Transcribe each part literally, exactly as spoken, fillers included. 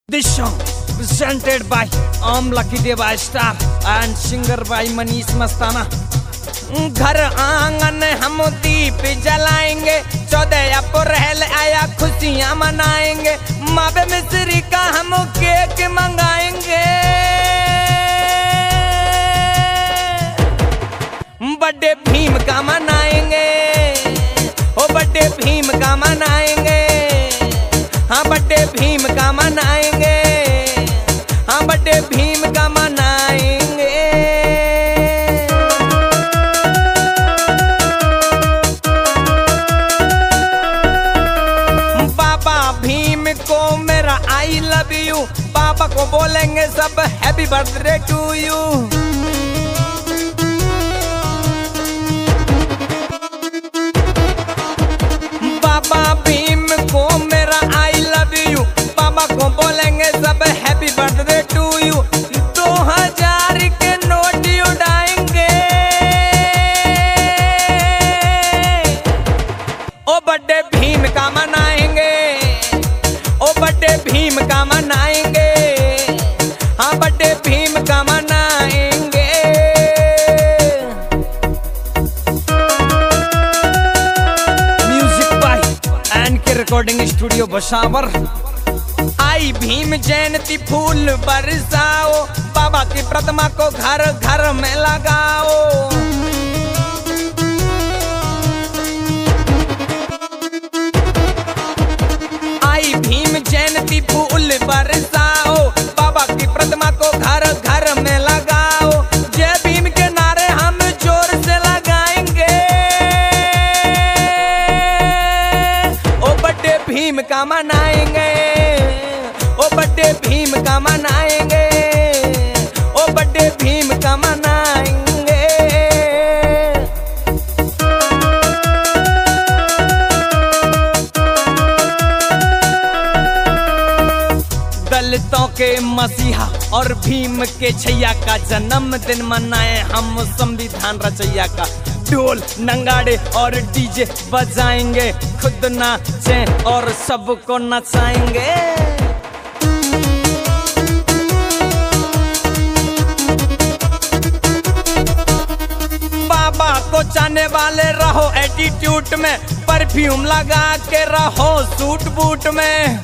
This song presented by Om Lucky Deva Star and singer by Manish Mastana. घर आंगन हम दीप जलाएंगे, चौदह अप्रैल आया खुशियां मनाएंगे, मावे मिस्री का हम केक मंगाएंगे, बर्थडे भीम का मनाएंगे, ओ बर्थडे भीम का मनाएंगे, हाँ बर्थडे भीम का मनाएंगे, हाँ बर्थडे भीम का मनाएंगे। बाबा भीम को मेरा आई लव यू, पापा को बोलेंगे सब हैप्पी बर्थडे टू यू। बाबा भीम को मेरा आई लव यू, पापा को बोलेंगे सब हैप्पी बर्थडे टू यू। दो हजार के नोट उड़ाएंगे, ओ बर्थडे भीम का मनाएंगे, ओ बर्थडे भीम का मनाएंगे, हाँ बर्थडे भीम का मनाएंगे। Music by N K recording studio Basawar. आई भीम जयंती फूल बरसाओ, बाबा की प्रतिमा को घर घर में लगाओ। आई भीम जयंती फूल बरसाओ, बाबा की प्रतिमा को घर घर में लगाओ। जय भीम के नारे हम जोर से लगाएंगे, ओ बर्थडे भीम का मनाएंगे, ओ बर्थडे भीम का मनाएंगे, ओ बर्थडे भीम का मनाएंगे। दलितों के मसीहा और भीम के छैया का जन्मदिन मनाए हम संविधान रचैया का। ढोल नंगाड़े और डीजे बजाएंगे, खुद नाचें और सबको नचाएंगे। बाबा को चाहने वाले रहो एटीट्यूड में, परफ्यूम लगा के रहो सूट बूट में।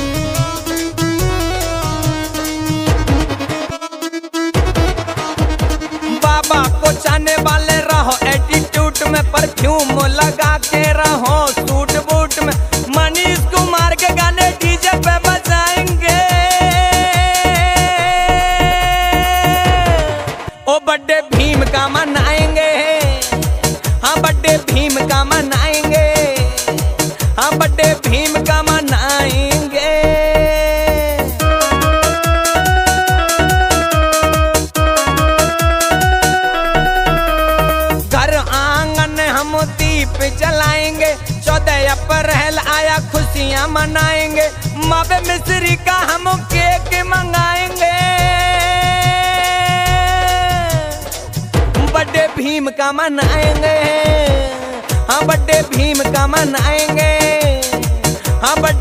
बाबा को चाहने वाले रहो एटीट्यूड में, परफ्यूम लगा के रहो सूट बूट में। मनीष कुमार के गाने डीजे पे बजाएंगे, ओ बर्थडे भीम का मनाएंगे, हाँ बर्थडे भीम का मनाएंगे, हाँ बर्थडे भीम का मनाएंगे। घर आंगन हम दीप जलाएंगे, चौदह अप्रैल आया खुशियां मनाएंगे, मावे मिस्री का हम केक मंगाएंगे, बर्थडे भीम का मनाएंगे, हाँ बर्थडे भीम का मनाएंगे, हाँ बर्थडे